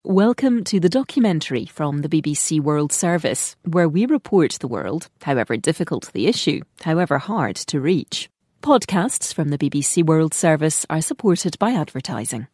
Welcome to the documentary from the BBC World Service, where we report the world, however difficult the issue, however hard to reach. Podcasts from the BBC World Service are supported by advertising.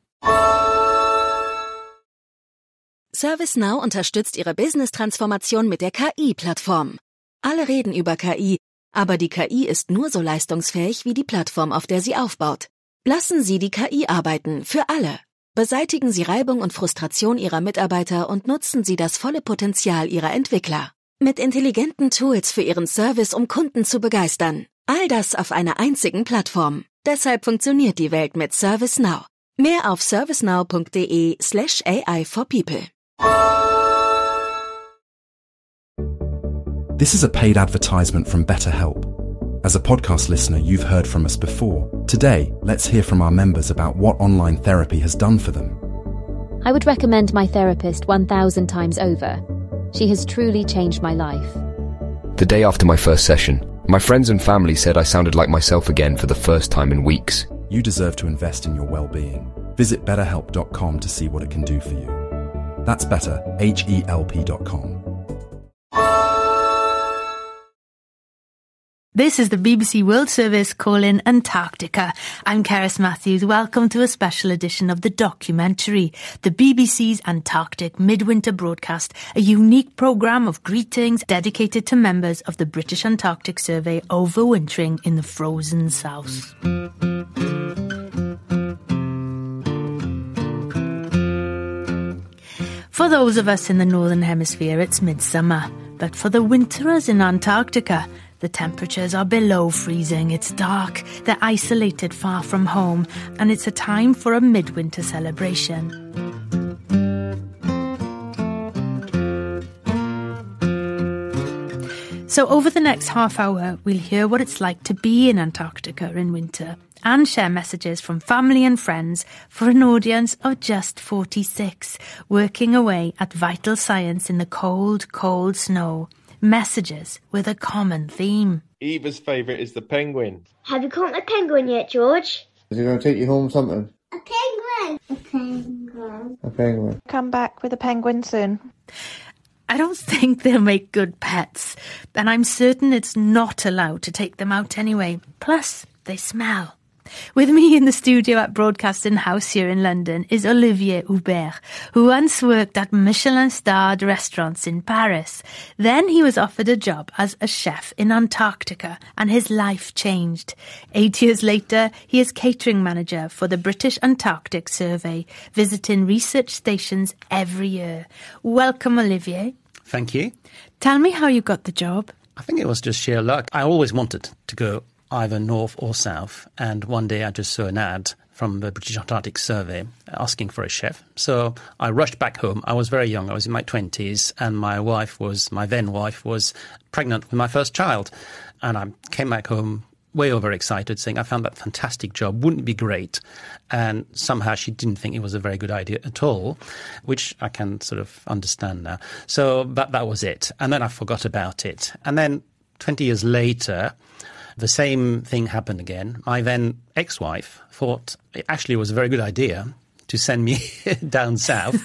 ServiceNow unterstützt Ihre Business-Transformation mit der KI-Plattform. Alle reden über KI, aber die KI ist nur so leistungsfähig wie die Plattform, auf der sie aufbaut. Lassen Sie die KI arbeiten, für alle. Beseitigen Sie Reibung und Frustration Ihrer Mitarbeiter und nutzen Sie das volle Potenzial Ihrer Entwickler. Mit intelligenten Tools für Ihren Service, um Kunden zu begeistern. All das auf einer einzigen Plattform. Deshalb funktioniert die Welt mit ServiceNow. Mehr auf servicenow.de/AI for people. This is a paid advertisement from BetterHelp. As a podcast listener, you've heard from us before. Today, let's hear from our members about what online therapy has done for them. I would recommend my therapist 1,000 times over. She has truly changed my life. The day after my first session, my friends and family said I sounded like myself again for the first time in weeks. You deserve to invest in your well-being. Visit betterhelp.com to see what it can do for you. That's better, HELP.com. This is the BBC World Service calling Antarctica. I'm Keris Matthews. Welcome to a special edition of the documentary, the BBC's Antarctic Midwinter Broadcast, a unique programme of greetings dedicated to members of the British Antarctic Survey overwintering in the frozen south. For those of us in the Northern Hemisphere, it's midsummer. But for the winterers in Antarctica, the temperatures are below freezing, it's dark, they're isolated far from home, and it's a time for a midwinter celebration. So over the next half hour, we'll hear what it's like to be in Antarctica in winter and share messages from family and friends for an audience of just 46, working away at vital science in the cold, cold snow. Messages with a common theme. Eva's favourite is the penguin. Have you caught my penguin yet, George? Is he going to take you home something? A penguin. A penguin. A penguin. Come back with a penguin soon. I don't think they'll make good pets, and I'm certain it's not allowed to take them out anyway. Plus, they smell. With me in the studio at Broadcasting House here in London is Olivier Hubert, who once worked at Michelin-starred restaurants in Paris. Then he was offered a job as a chef in Antarctica, and his life changed. 8 years later, he is catering manager for the British Antarctic Survey, visiting research stations every year. Welcome, Olivier. Thank you. Tell me how you got the job. I think it was just sheer luck. I always wanted to go either north or south, and one day I just saw an ad from the British Antarctic Survey asking for a chef. So I rushed back home. I was very young. I was in my 20s, and my then wife was pregnant with my first child. And I came back home way overexcited, saying I found that fantastic job, wouldn't it be great? And somehow she didn't think it was a very good idea at all, which I can sort of understand now. So that was it. And then I forgot about it. And then 20 years later, the same thing happened again. My then ex-wife thought it actually was a very good idea to send me down south.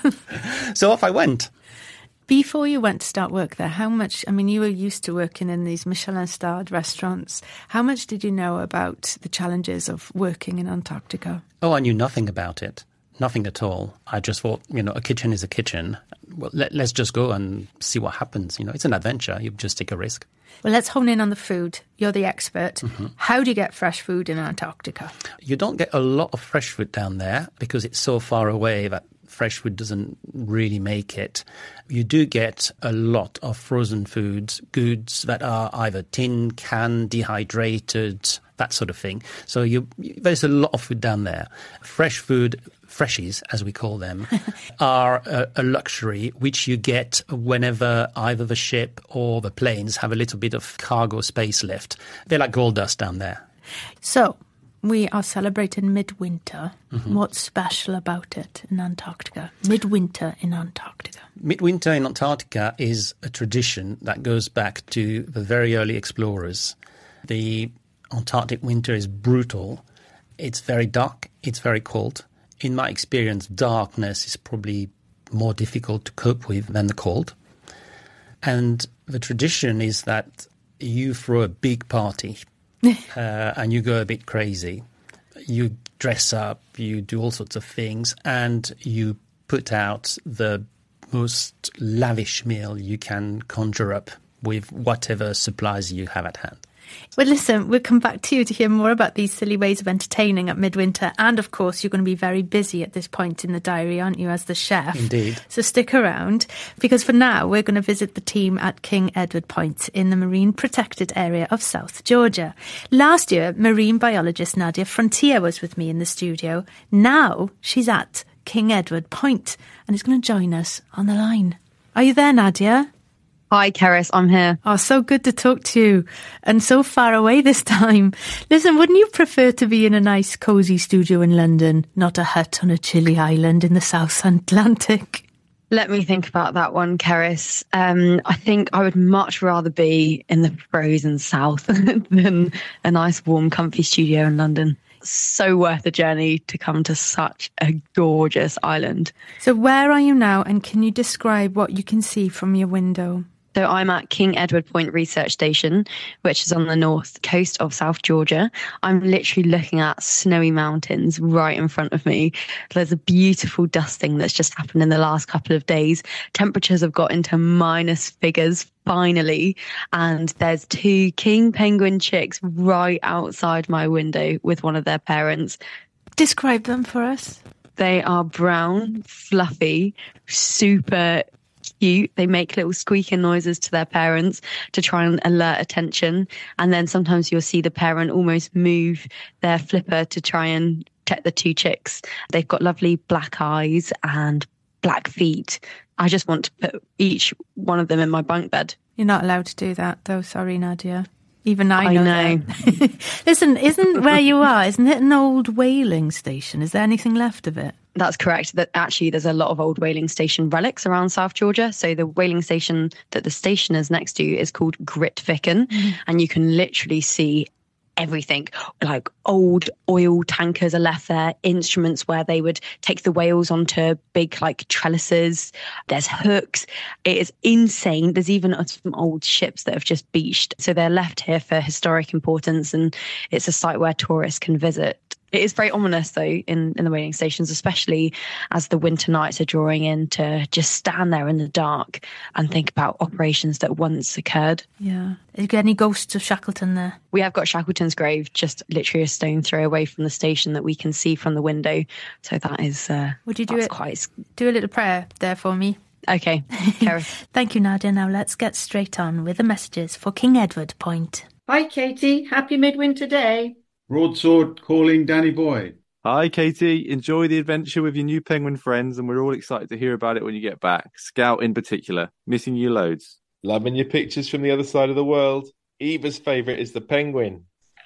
So off I went. Before you went to start work there, how much, you were used to working in these Michelin-starred restaurants. How much did you know about the challenges of working in Antarctica? Oh, I knew nothing about it. Nothing at all. I just thought, a kitchen is a kitchen. Well, let's just go and see what happens. It's an adventure. You just take a risk. Well, let's hone in on the food. You're the expert. Mm-hmm. How do you get fresh food in Antarctica? You don't get a lot of fresh food down there because it's so far away that fresh food doesn't really make it. You do get a lot of frozen foods, goods that are either tin, canned, dehydrated, that sort of thing. So there's a lot of food down there. Fresh food, freshies, as we call them, are a luxury which you get whenever either the ship or the planes have a little bit of cargo space left. They're like gold dust down there. So we are celebrating midwinter. Mm-hmm. What's special about it in Antarctica? Midwinter in Antarctica. Midwinter in Antarctica is a tradition that goes back to the very early explorers. The Antarctic winter is brutal. It's very dark. It's very cold. In my experience, darkness is probably more difficult to cope with than the cold. And the tradition is that you throw a big party and you go a bit crazy. You dress up, you do all sorts of things, and you put out the most lavish meal you can conjure up with whatever supplies you have at hand. Well, listen, we'll come back to you to hear more about these silly ways of entertaining at midwinter. And, of course, you're going to be very busy at this point in the diary, aren't you, as the chef? Indeed. So stick around, because for now, we're going to visit the team at King Edward Point in the Marine Protected Area of South Georgia. Last year, marine biologist Nadia Frontier was with me in the studio. Now she's at King Edward Point and is going to join us on the line. Are you there, Nadia? Hi, Keris, I'm here. Oh, so good to talk to you, and so far away this time. Listen, wouldn't you prefer to be in a nice, cosy studio in London, not a hut on a chilly island in the South Atlantic? Let me think about that one, Keris. I think I would much rather be in the frozen South than a nice, warm, comfy studio in London. So worth the journey to come to such a gorgeous island. So where are you now, and can you describe what you can see from your window? So I'm at King Edward Point Research Station, which is on the north coast of South Georgia. I'm literally looking at snowy mountains right in front of me. There's a beautiful dusting that's just happened in the last couple of days. Temperatures have got into minus figures finally, and there's 2 king penguin chicks right outside my window with one of their parents. Describe them for us. They are brown, fluffy, super cute. They make little squeaking noises to their parents to try and alert attention. And then sometimes you'll see the parent almost move their flipper to try and check the 2 chicks. They've got lovely black eyes and black feet. I just want to put each one of them in my bunk bed. You're not allowed to do that, though. Sorry, Nadia. Even I know. That. Listen, isn't where you are, isn't it an old whaling station? Is there anything left of it? That's correct. That actually, there's a lot of old whaling station relics around South Georgia. So the whaling station that the station is next to is called Grytviken, and you can literally see everything. Like old oil tankers are left there, instruments where they would take the whales onto big like trellises. There's hooks. It is insane. There's even some old ships that have just beached. So they're left here for historic importance, and it's a site where tourists can visit. It is very ominous, though, in the whaling stations, especially as the winter nights are drawing in, to just stand there in the dark and think about operations that once occurred. Yeah. Have you got any ghosts of Shackleton there? We have got Shackleton's grave just literally a stone throw away from the station that we can see from the window. So that is... Would you do a little prayer there for me? Okay. Thank you, Nadia. Now let's get straight on with the messages for King Edward Point. Hi, Katie. Happy Midwinter Day. Broadsword calling Danny Boy. Hi, Katie. Enjoy the adventure with your new penguin friends, and we're all excited to hear about it when you get back. Scout in particular. Missing you loads. Loving your pictures from the other side of the world. Eva's favourite is the penguin.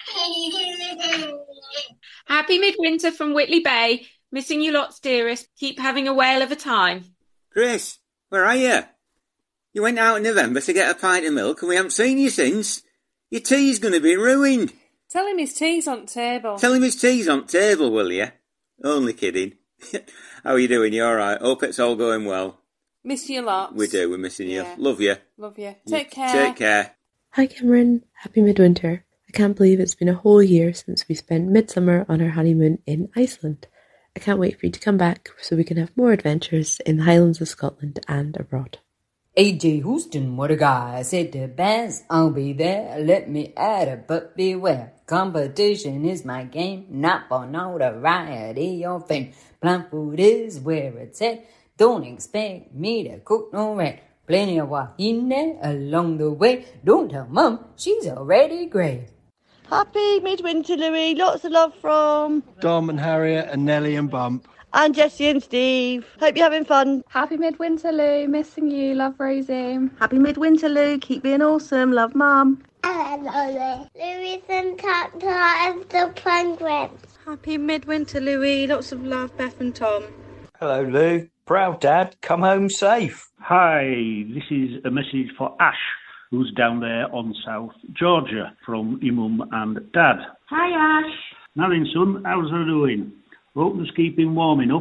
Happy Midwinter from Whitley Bay. Missing you lots, dearest. Keep having a whale of a time. Chris, where are you? You went out in November to get a pint of milk and we haven't seen you since. Your tea's going to be ruined. Tell him his tea's on table. Tell him his tea's on table, will you? Only kidding. How are you doing? You all right? Hope it's all going well. Miss you lots. We do. We're missing you. Love you. Love you. Take care. Take care. Hi, Cameron. Happy Midwinter. I can't believe it's been a whole year since we spent midsummer on our honeymoon in Iceland. I can't wait for you to come back so we can have more adventures in the Highlands of Scotland and abroad. A.J. Houston, what a guy. I said the best, I'll be there. Let me at it, but beware. Competition is my game, not for notoriety or fame. Plant food is where it's at. Don't expect me to cook no rat. Plenty of wahine along the way. Don't tell Mum, she's already great. Happy Midwinter, Louis. Lots of love from Dom and Harriet and Nellie and Bump. And Jessie and Steve. Hope you're having fun. Happy Midwinter, Lou. Missing you. Love, Rosie. Happy Midwinter, Lou. Keep being awesome. Love, Mum. Hello, Louis and Tata and the penguins. Happy Midwinter, Louis. Lots of love, Beth and Tom. Hello, Lou. Proud Dad. Come home safe. Hi, this is a message for Ash, who's down there on South Georgia, from your mum and dad. Hi, Ash. Now then, son, how's her doing? Hope she's keeping warm enough.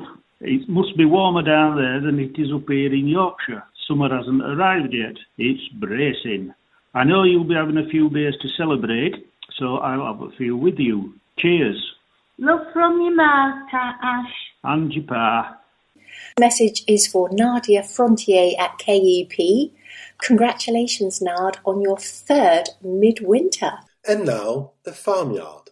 It must be warmer down there than it is up here in Yorkshire. Summer hasn't arrived yet. It's bracing. I know you'll be having a few beers to celebrate, so I'll have a few with you. Cheers. Love from your ma, Ash. And your pa. Message is for Nadia Frontier at KEP. Congratulations, Nard, on your 3rd midwinter. And now, the farmyard.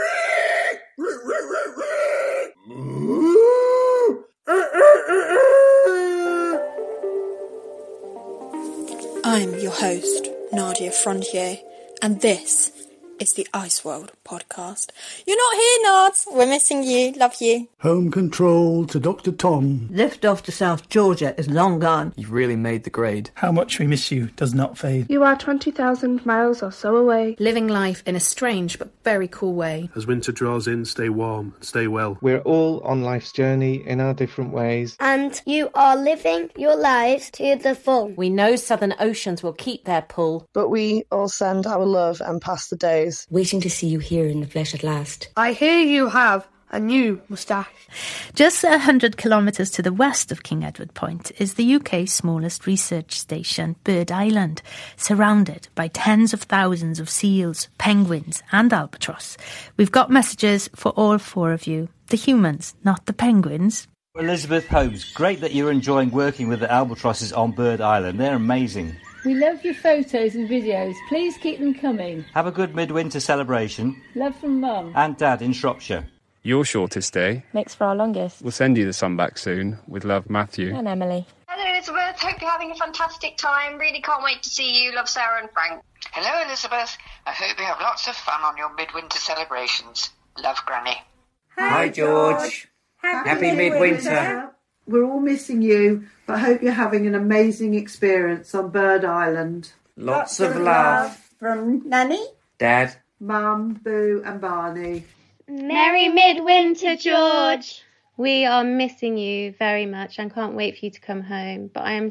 I'm your host, Nadia Frontier, and this is the Ice World podcast. You're not here, Nards. We're missing you. Love you. Home control to Dr. Tom. Lift off to South Georgia is long gone. You've really made the grade. How much we miss you does not fade. You are 20,000 miles or so away. Living life in a strange but very cool way. As winter draws in, stay warm and stay well. We're all on life's journey in our different ways. And you are living your lives to the full. We know Southern Oceans will keep their pull. But we all send our love and pass the days. Waiting to see you here in the flesh at last. I hear you have a new moustache. Just 100 kilometres to the west of King Edward Point is the UK's smallest research station, Bird Island, surrounded by tens of thousands of seals, penguins and albatross. We've got messages for all 4 of you, the humans, not the penguins. Elizabeth Holmes, great that you're enjoying working with the albatrosses on Bird Island. They're amazing. We love your photos and videos. Please keep them coming. Have a good midwinter celebration. Love from Mum. And Dad in Shropshire. Your shortest day Makes for our longest. We'll send you the sun back soon. With love, Matthew. And Emily. Hello, Elizabeth. Hope you're having a fantastic time. Really can't wait to see you. Love, Sarah and Frank. Hello, Elizabeth. I hope you have lots of fun on your midwinter celebrations. Love, Granny. Hi, George. Happy midwinter. We're all missing you, but hope you're having an amazing experience on Bird Island. Lots of love. From Nanny, Dad, Mum, Boo and Barney. Merry midwinter, George. We are missing you very much and can't wait for you to come home. But I am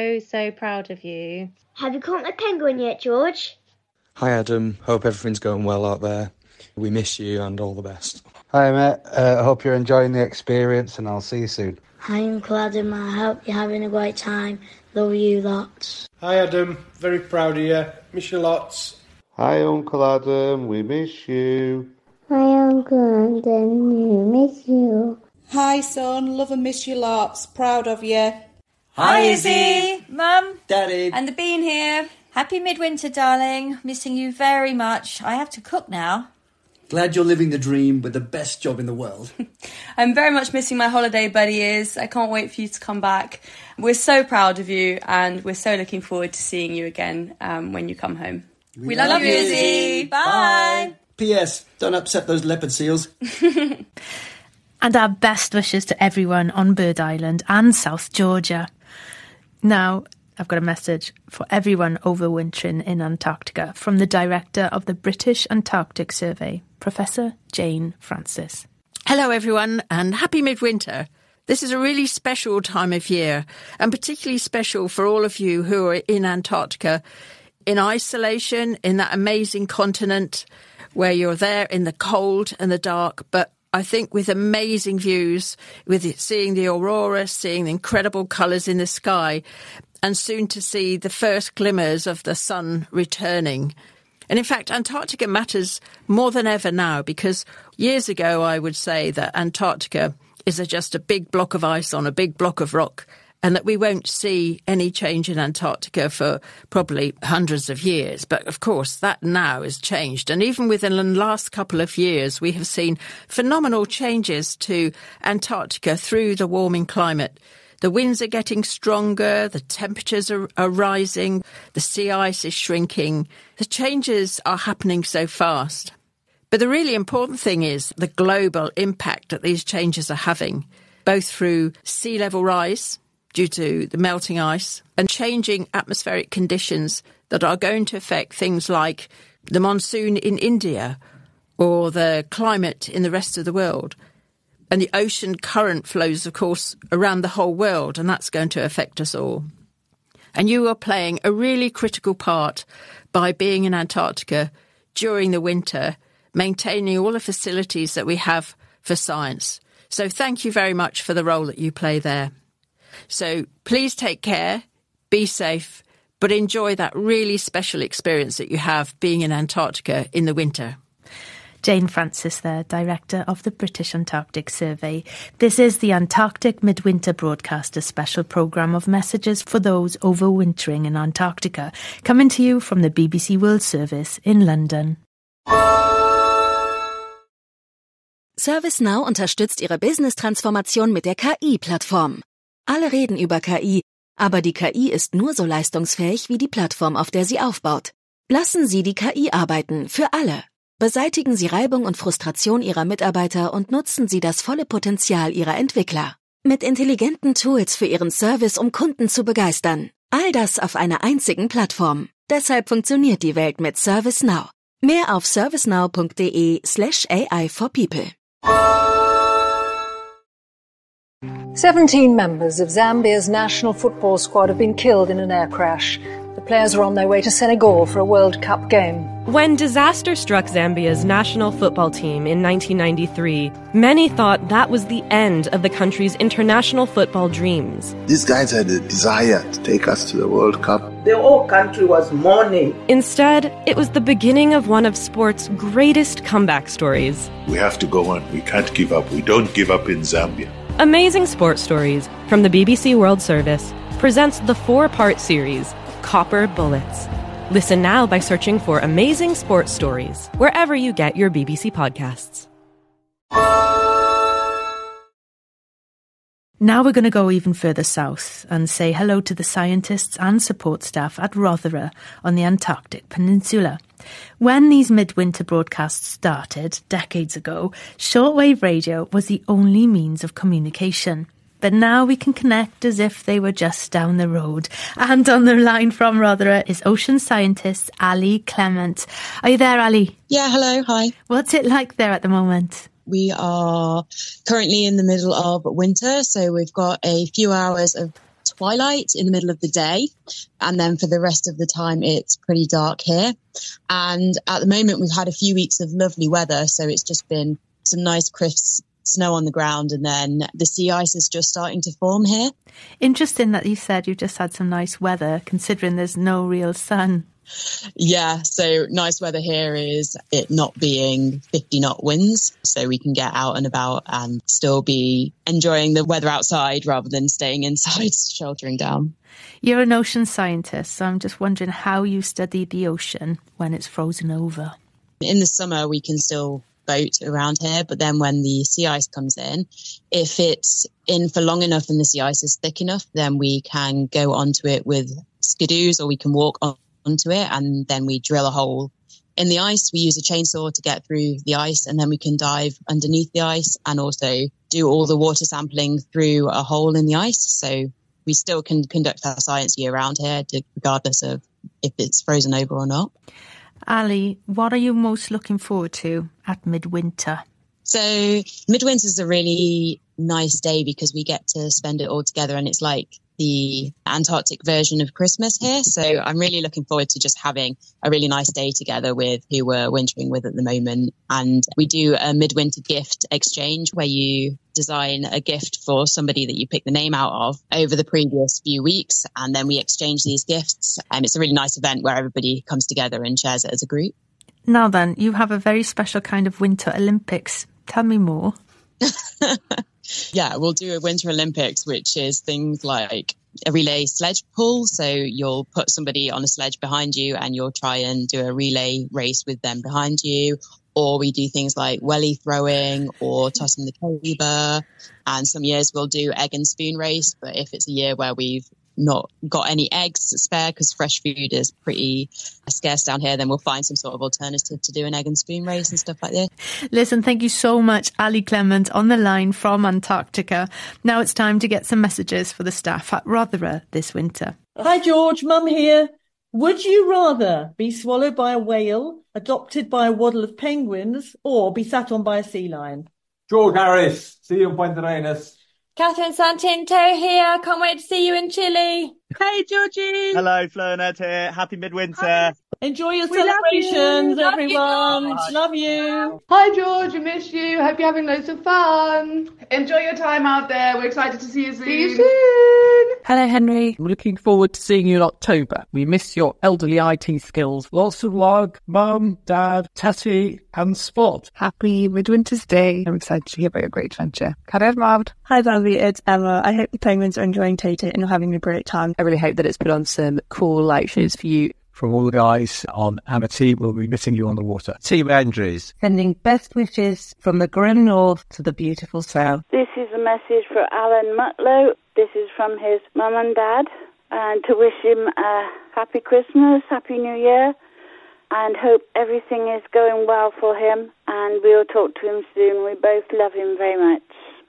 so proud of you. Have you caught my penguin yet, George? Hi, Adam. Hope everything's going well out there. We miss you and all the best. Hi, mate. I hope you're enjoying the experience and I'll see you soon. Hi, Uncle Adam. I hope you're having a great time. Love you lots. Hi, Adam. Very proud of you. Miss you lots. Hi, Uncle Adam. We miss you. Hi, Uncle Adam. We miss you. Hi, son. Love and miss you lots. Proud of you. Hi, Izzy. Mum. Daddy. And the bean here. Happy midwinter, darling. Missing you very much. I have to cook now. Glad you're living the dream with the best job in the world. I'm very much missing my holiday buddies. I can't wait for you to come back. We're so proud of you and we're so looking forward to seeing you again when you come home. We love you, Izzy. Bye. P.S. Don't upset those leopard seals. And our best wishes to everyone on Bird Island and South Georgia. Now, I've got a message for everyone overwintering in Antarctica from the director of the British Antarctic Survey, Professor Jane Francis. Hello, everyone, and happy midwinter. This is a really special time of year, and particularly special for all of you who are in Antarctica, in isolation, in that amazing continent where you're there in the cold and the dark, but I think with amazing views, with it, seeing the aurora, seeing the incredible colours in the sky, and soon to see the first glimmers of the sun returning. And in fact, Antarctica matters more than ever now, because years ago I would say that Antarctica is just a big block of ice on a big block of rock, and that we won't see any change in Antarctica for probably hundreds of years. But of course, that now has changed. And even within the last couple of years, we have seen phenomenal changes to Antarctica through the warming climate. The winds are getting stronger, the temperatures are rising, the sea ice is shrinking. The changes are happening so fast. But the really important thing is the global impact that these changes are having, both through sea level rise due to the melting ice and changing atmospheric conditions that are going to affect things like the monsoon in India or the climate in the rest of the world. And the ocean current flows, of course, around the whole world, and that's going to affect us all. And you are playing a really critical part by being in Antarctica during the winter, maintaining all the facilities that we have for science. So thank you very much for the role that you play there. So please take care, be safe, but enjoy that really special experience that you have being in Antarctica in the winter. Jane Francis there, Director of the British Antarctic Survey. This is the Antarctic Midwinter Broadcast, a special programme of messages for those overwintering in Antarctica, coming to you from the BBC World Service in London. ServiceNow unterstützt Ihre Business-Transformation mit der KI-Plattform. Alle reden über KI, aber die KI ist nur so leistungsfähig wie die Plattform, auf der sie aufbaut. Lassen Sie die KI arbeiten, für alle. Beseitigen Sie Reibung und Frustration Ihrer Mitarbeiter und nutzen Sie das volle Potenzial Ihrer Entwickler. Mit intelligenten Tools für Ihren Service, um Kunden zu begeistern. All das auf einer einzigen Plattform. Deshalb funktioniert die Welt mit ServiceNow. Mehr auf servicenow.de/AI for people. 17 members of Zambia's national football squad have been killed in an air crash. The players are on their way to Senegal for a World Cup game. When disaster struck Zambia's national football team in 1993, many thought that was the end of the country's international football dreams. These guys had a desire to take us to the World Cup. The whole country was mourning. Instead, it was the beginning of one of sport's greatest comeback stories. We have to go on. We can't give up. We don't give up in Zambia. Amazing Sports Stories from the BBC World Service presents the 4-part series, Copper Bullets. Listen now by searching for Amazing Sports Stories wherever you get your BBC podcasts. Now we're going to go even further south and say hello to the scientists and support staff at Rothera on the Antarctic Peninsula. When these midwinter broadcasts started, decades ago, shortwave radio was the only means of communication. But now we can connect as if they were just down the road. And on the line from Rothera is ocean scientist Ali Clement. Are you there, Ali? Yeah, hello, hi. What's it like there at the moment? We are currently in the middle of winter, so we've got a few hours of twilight in the middle of the day, and then for the rest of the time it's pretty dark here. And at the moment we've had a few weeks of lovely weather, so it's just been some nice crisp snow on the ground, and then the sea ice is just starting to form here. Interesting that you said you just had some nice weather, considering there's no real sun. Yeah, so nice weather here is it not being 50-knot winds, so we can get out and about and still be enjoying the weather outside rather than staying inside, sheltering down. You're an ocean scientist, so I'm just wondering how you study the ocean when it's frozen over. In the summer, we can still boat around here, but then when the sea ice comes in, if it's in for long enough and the sea ice is thick enough, then we can go onto it with skidoos, or we can walk onto it, and then we drill a hole in the ice. We use a chainsaw to get through the ice, and then we can dive underneath the ice and also do all the water sampling through a hole in the ice. So we still can conduct our science year round here, regardless of if it's frozen over or not. Ali, what are you most looking forward to at midwinter? So midwinter is a really nice day because we get to spend it all together, and it's like the Antarctic version of Christmas here. So I'm really looking forward to just having a really nice day together with who we're wintering with at the moment. And we do a midwinter gift exchange where you design a gift for somebody that you pick the name out of over the previous few weeks, and then we exchange these gifts. And it's a really nice event where everybody comes together and shares it as a group. Now then, you have a very special kind of Winter Olympics. Tell me more. Yeah, we'll do a Winter Olympics, which is things like a relay sledge pull. So you'll put somebody on a sledge behind you and you'll try and do a relay race with them behind you. Or we do things like welly throwing or tossing the caber. And some years we'll do egg and spoon race. But if it's a year where we've not got any eggs spare because fresh food is pretty scarce down here, then we'll find some sort of alternative to do an egg and spoon race and stuff like this. Listen, thank you so much, Ali Clement, on the line from Antarctica. Now it's time to get some messages for the staff at Rothera this winter. Hi George, Mum here. Would you rather be swallowed by a whale, adopted by a waddle of penguins, or be sat on by a sea lion? George Harris, see you in Puente Arenas. Catherine Santinto here. Can't wait to see you in Chile. Hey, Georgie. Hello, Flo and Ed here. Happy midwinter. Enjoy your celebrations, everyone. Love you. Hi, George. We miss you. Hope you're having loads of fun. Enjoy your time out there. We're excited to see you soon. See you soon. Hello, Henry. I'm looking forward to seeing you in October. We miss your elderly IT skills. Lots of love, Mum, Dad, Tatty, and Spot. Happy Midwinter's Day. I'm excited to hear about your great adventure. Cared Mab. Hi, Bobby. It's Emma. I hope the penguins are enjoying Tate and you're having a great time. I really hope that it's put on some cool light shows for you. From all the guys on Amity, we'll be missing you on the water. Team Andrews. Sending best wishes from the grim north to the beautiful south. This is a message for Alan Mutlow. This is from his mum and dad. And to wish him a happy Christmas, happy New Year. And hope everything is going well for him. And we'll talk to him soon. We both love him very much.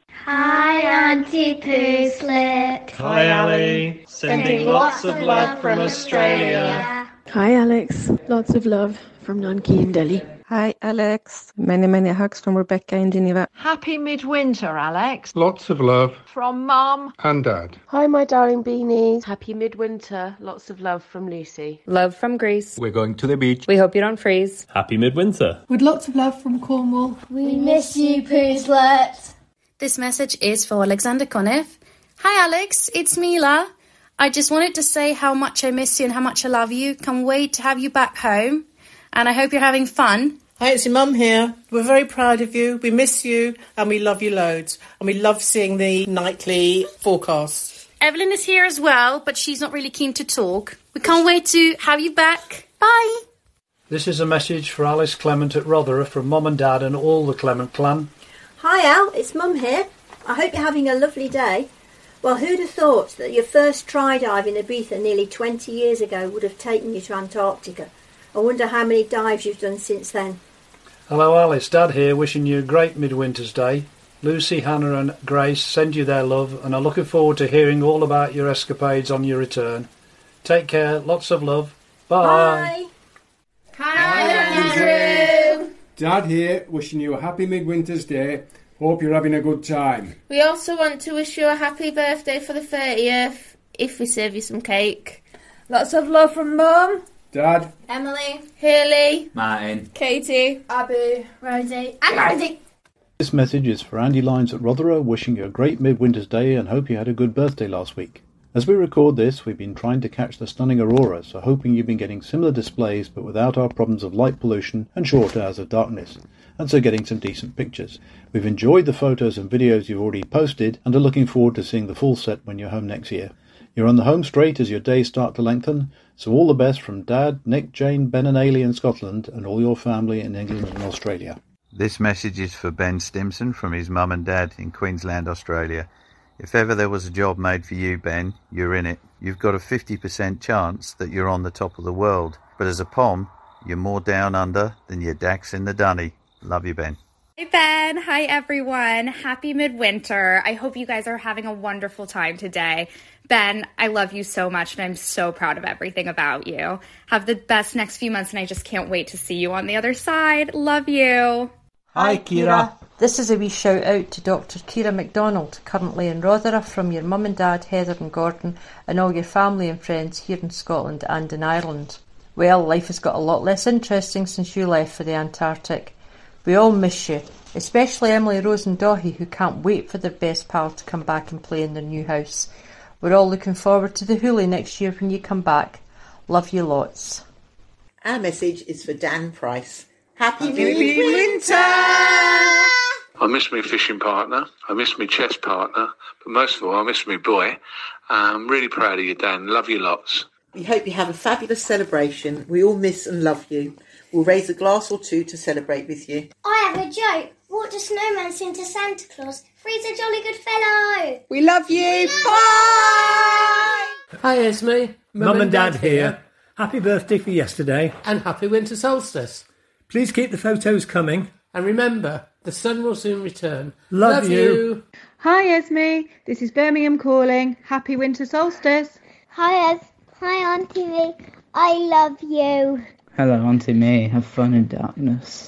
Hi, Auntie Pooslip. Hi, Ali. Sending lots of love from Australia. Hi, Alex. Lots of love from Nanki in Delhi. Hi, Alex. Many, many hugs from Rebecca in Geneva. Happy midwinter, Alex. Lots of love. From Mum. And Dad. Hi, my darling beanies. Happy midwinter. Lots of love from Lucy. Love from Greece. We're going to the beach. We hope you don't freeze. Happy midwinter. With lots of love from Cornwall. We miss you, Pooslet. This message is for Alexander Konev. Hi, Alex. It's Mila. I just wanted to say how much I miss you and how much I love you. Can't wait to have you back home. And I hope you're having fun. Hi, it's your mum here. We're very proud of you. We miss you and we love you loads. And we love seeing the nightly forecasts. Evelyn is here as well, but she's not really keen to talk. We can't wait to have you back. Bye. This is a message for Alice Clement at Rotherham from Mum and Dad and all the Clement clan. Hi Al, it's Mum here. I hope you're having a lovely day. Well, who'd have thought that your first try dive in Ibiza nearly 20 years ago would have taken you to Antarctica? I wonder how many dives you've done since then. Hello Alice, Dad here, wishing you a great midwinter's day. Lucy, Hannah and Grace send you their love and are looking forward to hearing all about your escapades on your return. Take care, lots of love. Bye. Hi Andrew. Dad here, wishing you a happy midwinter's day. Hope you're having a good time. We also want to wish you a happy birthday for the 30th, if we serve you some cake. Lots of love from Mum, Dad, Emily, Haley, Martin, Katie, Abby, Rosie, and Rosie. This message is for Andy Lyons at Rotherham, wishing you a great midwinter's day and hope you had a good birthday last week. As we record this, we've been trying to catch the stunning aurora, so hoping you've been getting similar displays but without our problems of light pollution and short hours of darkness, and so getting some decent pictures. We've enjoyed the photos and videos you've already posted and are looking forward to seeing the full set when you're home next year. You're on the home straight as your days start to lengthen, so all the best from Dad, Nick, Jane, Ben and Ailey in Scotland and all your family in England and Australia. This message is for Ben Stimson from his mum and dad in Queensland, Australia. If ever there was a job made for you, Ben, you're in it. You've got a 50% chance that you're on the top of the world, but as a POM, you're more down under than your Dax in the dunny. Love you, Ben. Hey Ben, hi everyone. Happy midwinter. I hope you guys are having a wonderful time today. Ben, I love you so much and I'm so proud of everything about you. Have the best next few months and I just can't wait to see you on the other side. Love you. Hi Kira. This is a wee shout out to Dr. Kira MacDonald, currently in Rotherham, from your mum and dad, Heather and Gordon, and all your family and friends here in Scotland and in Ireland. Well, life has got a lot less interesting since you left for the Antarctic. We all miss you, especially Emily Rose and Daithí, who can't wait for their best pal to come back and play in their new house. We're all looking forward to the Hoolie next year when you come back. Love you lots. Our message is for Dan Price. Happy Midwinter! I miss my fishing partner, I miss my chess partner, but most of all I miss my boy. I'm really proud of you, Dan. Love you lots. We hope you have a fabulous celebration. We all miss and love you. We'll raise a glass or two to celebrate with you. I have a joke. What does Snowman sing to Santa Claus? Free's a jolly good fellow. We love you. Bye! Hi Esme. Mum and Dad here. Happy birthday for yesterday. And happy winter solstice. Please keep the photos coming. And remember, the sun will soon return. Love you. Hi Esme. This is Birmingham calling. Happy winter solstice. Hi Auntie May. I love you. Hello, Auntie May. Have fun in darkness.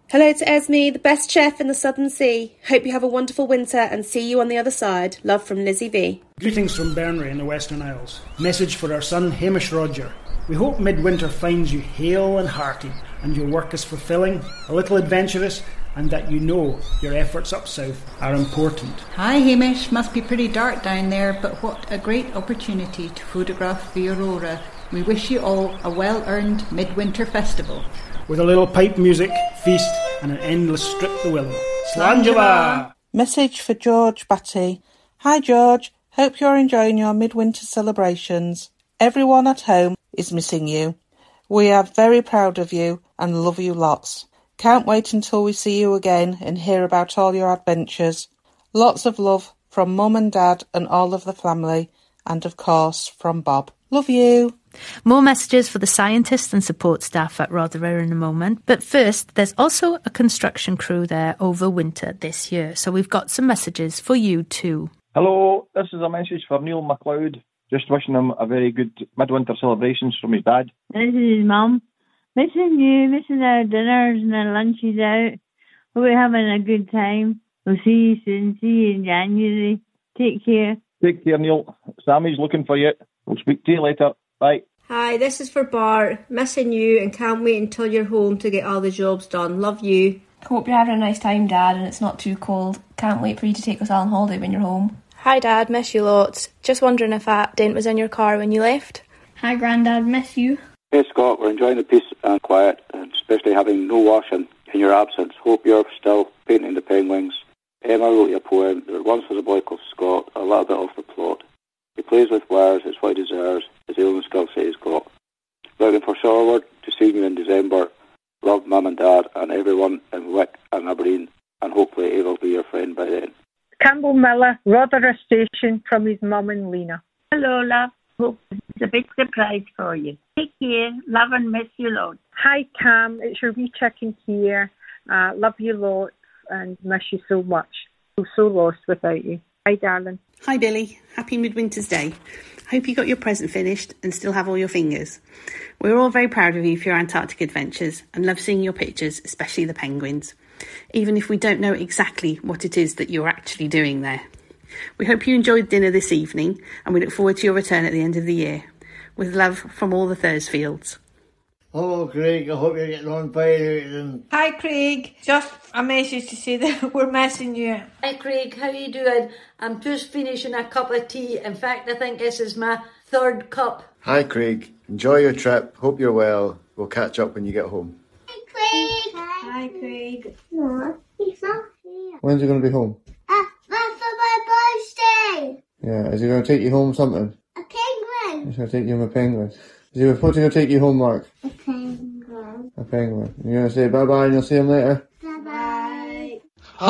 Hello to Esme, the best chef in the Southern Sea. Hope you have a wonderful winter and see you on the other side. Love from Lizzie V. Greetings from Bernary in the Western Isles. Message for our son Hamish Roger. We hope midwinter finds you hale and hearty, and your work is fulfilling, a little adventurous, and that you know your efforts up south are important. Hi Hamish, must be pretty dark down there, but what a great opportunity to photograph the aurora. We wish you all a well-earned midwinter festival. With a little pipe music, feast, and an endless strip the willow. Slàinte! Message for George Batty. Hi George, hope you're enjoying your midwinter celebrations. Everyone at home is missing you. We are very proud of you and love you lots. Can't wait until we see you again and hear about all your adventures. Lots of love from Mum and Dad and all of the family, and of course from Bob. Love you. More messages for the scientists and support staff at Rotherham in a moment. But first, there's also a construction crew there over winter this year. So we've got some messages for you too. Hello, this is a message for Neil MacLeod. Just wishing him a very good midwinter celebrations from his dad. This is his mum. Missing you, missing our dinners and our lunches out. Hope you're having a good time. We'll see you soon. See you in January. Take care. Take care, Neil. Sammy's looking for you. We'll speak to you later. Bye. Hi, this is for Bart. Missing you and can't wait until you're home to get all the jobs done. Love you. Hope you're having a nice time, Dad, and it's not too cold. Can't wait for you to take us all on holiday when you're home. Hi Dad, miss you lots. Just wondering if that dent was in your car when you left. Hi Grandad, miss you. Hey Scott, we're enjoying the peace and quiet, and especially having no washing in your absence. Hope you're still painting the penguins. Emma wrote you a poem. There once was a boy called Scott, a little bit off the plot. He plays with wires, it's what he deserves, it's the only skill set he's got. Looking for forward to seeing you in December. Love Mum and Dad and everyone in Wick and Aberdeen, and hopefully he will be your friend by then. Campbell Miller, Rotherham Station, from his mum and Lena. Hello, love. Hope it's a big surprise for you. Take care. Love and miss you loads. Hi, Cam. It's your wee chicken here. Love you lots and miss you so much. I'm so lost without you. Hi, darling. Hi, Billy. Happy Midwinter's Day. Hope you got your present finished and still have all your fingers. We're all very proud of you for your Antarctic adventures and love seeing your pictures, especially the penguins, even if we don't know exactly what it is that you're actually doing there. We hope you enjoyed dinner this evening and we look forward to your return at the end of the year. With love from all the Thursfields. Hello Craig, I hope you're getting on fine. Hi Craig, just a message to say that we're missing you. Hi Craig, how you doing? I'm just finishing a cup of tea. In fact, I think this is my third cup. Hi Craig, enjoy your trip, hope you're well. We'll catch up when you get home. Hi Craig. Hi Craig. No, he's not here. When's he going to be home? That's for my birthday. Yeah, is he going to take you home something? A penguin. He's going to take you home a penguin. What's he going to take you home, Mark? A penguin. A penguin. You're going to say bye-bye and you'll see him later? Bye-bye.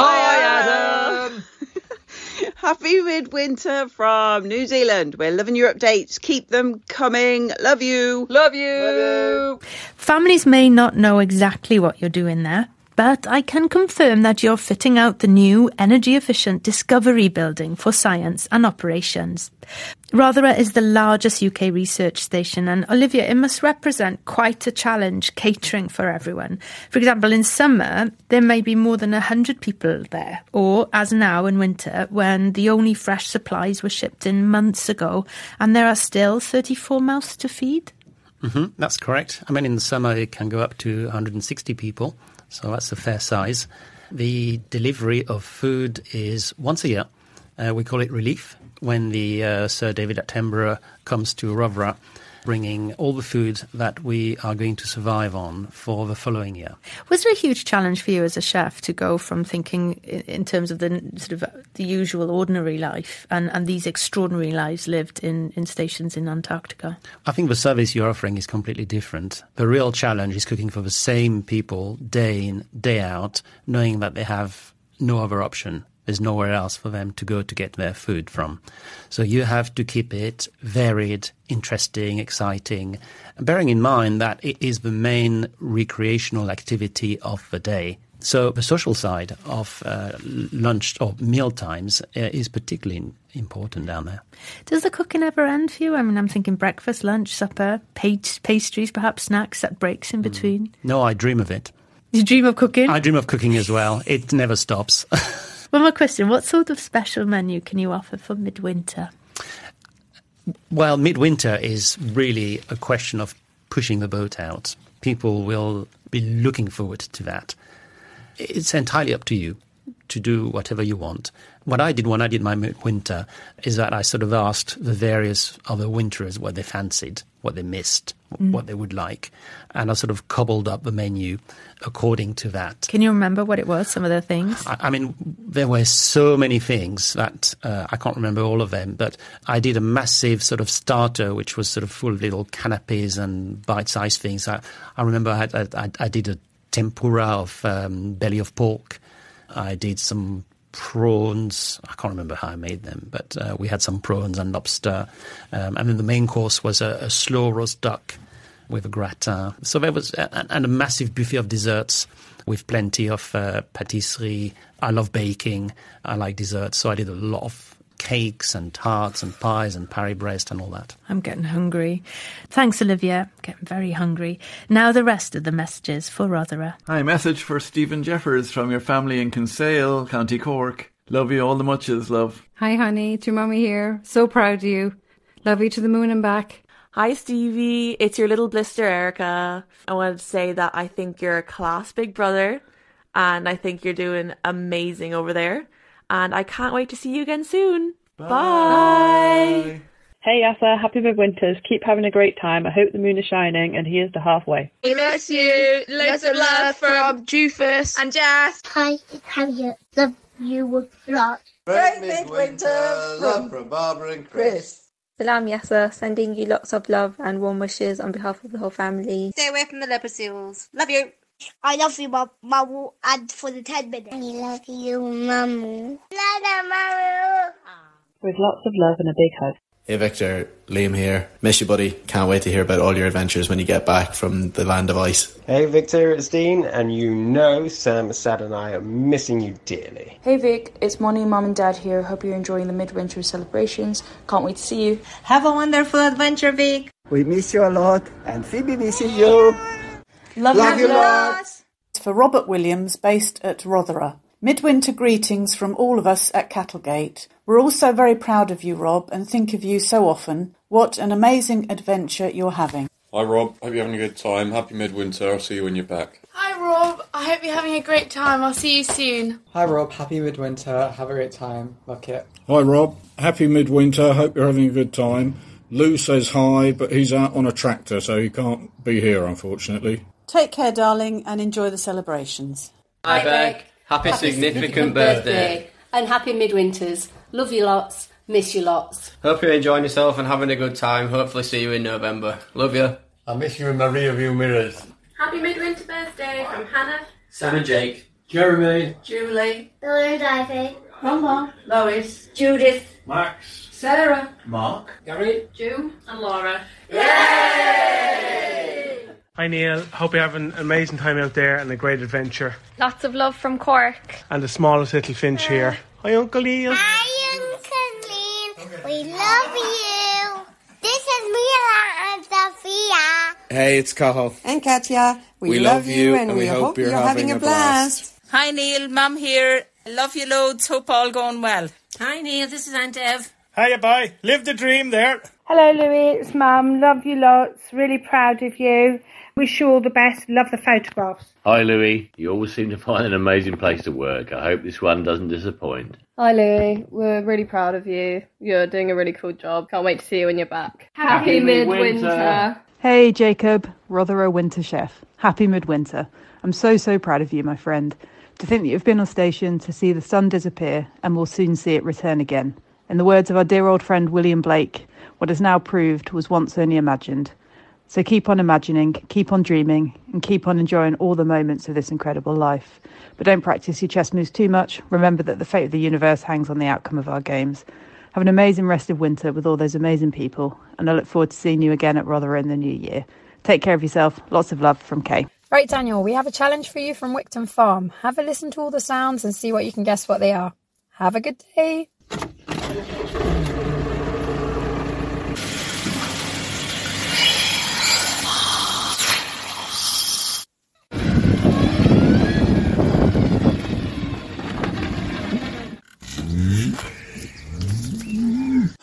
Hi, Adam. Happy midwinter from New Zealand. We're loving your updates. Keep them coming. Love you. Love you. Love you. Families may not know exactly what you're doing there, but I can confirm that you're fitting out the new energy-efficient Discovery building for science and operations. Rotherham is the largest UK research station, and Olivia, it must represent quite a challenge catering for everyone. For example, in summer, there may be more than 100 people there, or as now in winter, when the only fresh supplies were shipped in months ago, and there are still 34 mouths to feed. That's correct. I mean, in the summer, it can go up to 160 people. So that's a fair size. The delivery of food is once a year. We call it Relief, when the Sir David Attenborough comes to Rotherham, bringing all the food that we are going to survive on for the following year. Was it a huge challenge for you as a chef to go from thinking in terms of the sort of the usual ordinary life and these extraordinary lives lived in stations in Antarctica? I think the service you're offering is completely different. The real challenge is cooking for the same people day in, day out, knowing that they have no other option. There's nowhere else for them to go to get their food from. So you have to keep it varied, interesting, exciting, bearing in mind that it is the main recreational activity of the day. So the social side of lunch or meal times is particularly important down there. Does the cooking ever end for you? I mean, I'm thinking breakfast, lunch, supper, pastries, perhaps snacks, set breaks in between. No, I dream of it. You dream of cooking? I dream of cooking as well. It never stops. One more question. What sort of special menu can you offer for midwinter? Well, midwinter is really a question of pushing the boat out. People will be looking forward to that. It's entirely up to you to do whatever you want. What I did when I did my midwinter is that I sort of asked the various other winterers what they fancied, what they missed, what they would like. And I sort of cobbled up the menu according to that. Can you remember what it was, some of the things? I mean, there were so many things that I can't remember all of them, but I did a massive sort of starter, which was sort of full of little canapes and bite-sized things. I remember I did a tempura of belly of pork. I did some prawns. I can't remember how I made them, but we had some prawns and lobster. And then the main course was a slow roast duck with a gratin. So there was and a massive buffet of desserts with plenty of patisserie. I love baking. I like desserts. So I did a lot of cakes and tarts and pies and Paris-Brest and all that. I'm getting hungry. Thanks, Olivia. Getting very hungry. Now the rest of the messages for Rotherham. Hi, message for Stephen Jeffers from your family in Kinsale, County Cork. Love you all the muches, love. Hi, honey. It's your mummy here. So proud of you. Love you to the moon and back. Hi, Stevie. It's your little blister, Erica. I wanted to say that I think you're a class big brother and I think you're doing amazing over there. And I can't wait to see you again soon. Bye. Hey, Asa. Happy midwinters. Keep having a great time. I hope the moon is shining and here's the halfway. We miss you. Loads of love from Jufus and Jazz. Hi, how you? Love you a lot. Great midwinter. Love from Barbara and Chris. Salam Yasser, sending you lots of love and warm wishes on behalf of the whole family. Stay away from the leopard seals. Love you. I love you, Mamu, and for the 10 minutes. I love you, Mamu. Love you, Mamu. With lots of love and a big hug. Hey Victor, Liam here. Miss you, buddy. Can't wait to hear about all your adventures when you get back from the land of ice. Hey Victor, it's Dean, and you know Sam, Sad and I are missing you dearly. Hey Vic, it's Moni, Mum and Dad here. Hope you're enjoying the midwinter celebrations. Can't wait to see you. Have a wonderful adventure, Vic. We miss you a lot, and Phoebe misses you. Love you lots. For Robert Williams, based at Rotherham. Midwinter greetings from all of us at Cattlegate. We're all so very proud of you, Rob, and think of you so often. What an amazing adventure you're having. Hi, Rob. Hope you're having a good time. Happy midwinter. I'll see you when you're back. Hi, Rob. I hope you're having a great time. I'll see you soon. Hi, Rob. Happy midwinter. Have a great time. Love Kit. Hi, Rob. Happy midwinter. Hope you're having a good time. Lou says hi, but he's out on a tractor, so he can't be here, unfortunately. Take care, darling, and enjoy the celebrations. Hi, Beck. Happy significant birthday. And happy midwinters. Love you lots. Miss you lots. Hope you're enjoying yourself and having a good time. Hopefully see you in November. Love you. I miss you in my rear view mirrors. Happy midwinter birthday from Hannah, Sam and Jake, Jeremy, Julie, Billy and Ivy, Mama, Lois, Judith, Max, Sarah, Mark, Gary, June and Laura. Yay! Hi Neil, hope you're having an amazing time out there and a great adventure. Lots of love from Cork. And the smallest little finch here. Hi Uncle Neil. Hi Uncle Neil. We love you. This is Mila and Sophia. Hey, it's Cathal. And Katya. We love you and we hope you're having a blast. Hi Neil, Mum here. Love you loads. Hope all going well. Hi Neil, this is Aunt Ev. Hiya, bye. Live the dream there. Hello Louis, it's Mum. Love you lots. Really proud of you. Wish you all the best. Love the photographs. Hi Louis, you always seem to find an amazing place to work. I hope this one doesn't disappoint. Hi Louis, we're really proud of you. You're doing a really cool job. Can't wait to see you when you're back. Happy midwinter. Hey Jacob, Rotherham Winter Chef. Happy midwinter. I'm so proud of you, my friend. To think that you've been on station to see the sun disappear and we'll soon see it return again. In the words of our dear old friend William Blake, what is now proved was once only imagined. So keep on imagining, keep on dreaming, and keep on enjoying all the moments of this incredible life. But don't practice your chess moves too much. Remember that the fate of the universe hangs on the outcome of our games. Have an amazing rest of winter with all those amazing people, and I look forward to seeing you again at Rotherham in the new year. Take care of yourself. Lots of love from Kay. Right, Daniel, we have a challenge for you from Wickham Farm. Have a listen to all the sounds and see what you can guess what they are. Have a good day.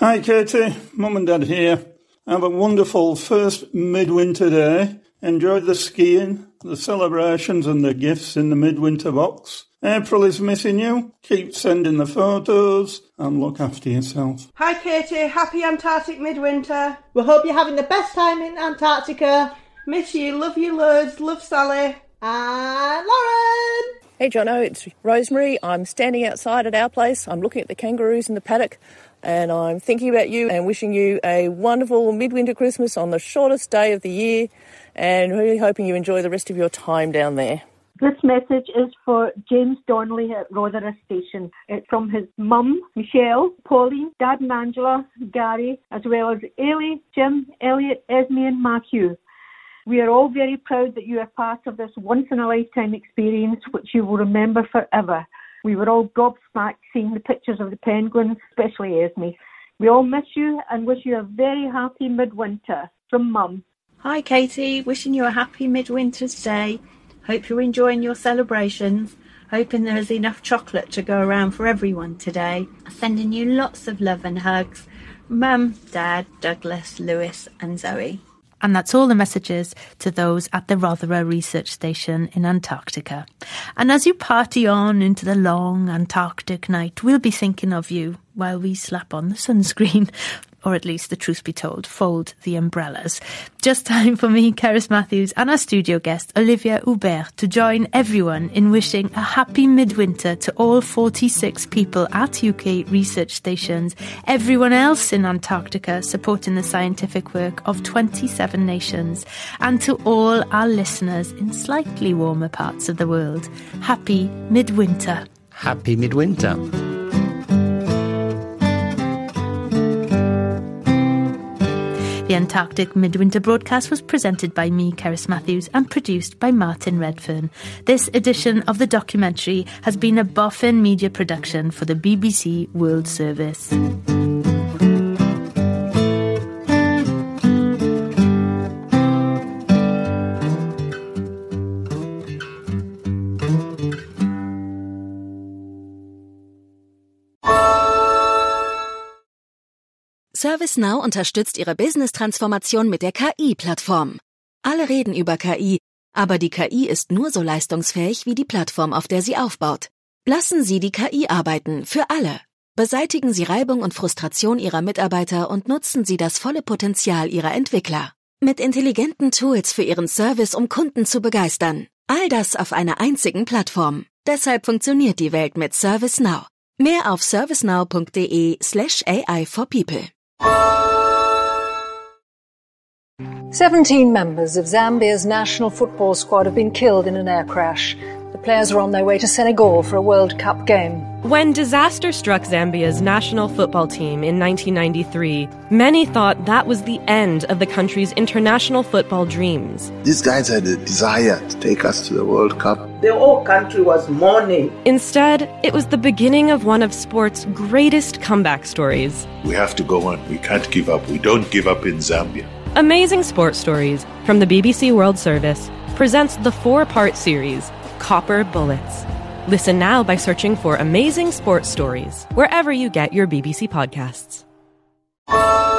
Hi Katie, Mum and Dad here. Have a wonderful first midwinter day. Enjoy the skiing, the celebrations and the gifts in the midwinter box. April is missing you. Keep sending the photos and look after yourself. Hi Katie, happy Antarctic midwinter. We hope you're having the best time in Antarctica. Miss you, love you loads, love Sally. And Lauren! Hey Jono, it's Rosemary. I'm standing outside at our place. I'm looking at the kangaroos in the paddock and I'm thinking about you and wishing you a wonderful midwinter Christmas on the shortest day of the year and really hoping you enjoy the rest of your time down there. This message is for James Donnelly at Rotherham Station. It's from his mum, Michelle, Pauline, Dad and Angela, Gary, as well as Ailey, Jim, Elliot, Esme and Matthew. We are all very proud that you are part of this once-in-a-lifetime experience which you will remember forever. We were all gobsmacked seeing the pictures of the penguins, especially Esme. We all miss you and wish you a very happy midwinter. From Mum. Hi Katie, wishing you a happy midwinter's day. Hope you're enjoying your celebrations. Hoping there is enough chocolate to go around for everyone today. Sending you lots of love and hugs. Mum, Dad, Douglas, Lewis and Zoe. And that's all the messages to those at the Rotherham Research Station in Antarctica. And as you party on into the long Antarctic night, we'll be thinking of you while we slap on the sunscreen. Or at least, the truth be told, fold the umbrellas. Just time for me, Cerys Matthews, and our studio guest, Olivia Hubert, to join everyone in wishing a happy midwinter to all 46 people at UK research stations, everyone else in Antarctica supporting the scientific work of 27 nations, and to all our listeners in slightly warmer parts of the world. Happy midwinter. Happy midwinter. The Antarctic Midwinter broadcast was presented by me, Cerys Matthews, and produced by Martin Redfern. This edition of the documentary has been a Boffin Media production for the BBC World Service. ServiceNow unterstützt Ihre Business-Transformation mit der KI-Plattform. Alle reden über KI, aber die KI ist nur so leistungsfähig wie die Plattform, auf der sie aufbaut. Lassen Sie die KI arbeiten, für alle. Beseitigen Sie Reibung und Frustration Ihrer Mitarbeiter und nutzen Sie das volle Potenzial Ihrer Entwickler. Mit intelligenten Tools für Ihren Service, um Kunden zu begeistern. All das auf einer einzigen Plattform. Deshalb funktioniert die Welt mit ServiceNow. Mehr auf servicenow.de/AI for people. 17 members of Zambia's national football squad have been killed in an air crash. The players were on their way to Senegal for a World Cup game. When disaster struck Zambia's national football team in 1993, many thought that was the end of the country's international football dreams. These guys had a desire to take us to the World Cup. The whole country was mourning. Instead, it was the beginning of one of sport's greatest comeback stories. We have to go on. We can't give up. We don't give up in Zambia. Amazing Sports Stories from the BBC World Service presents the 4-part series, Copper Bullets. Listen now by searching for Amazing Sports Stories wherever you get your BBC podcasts.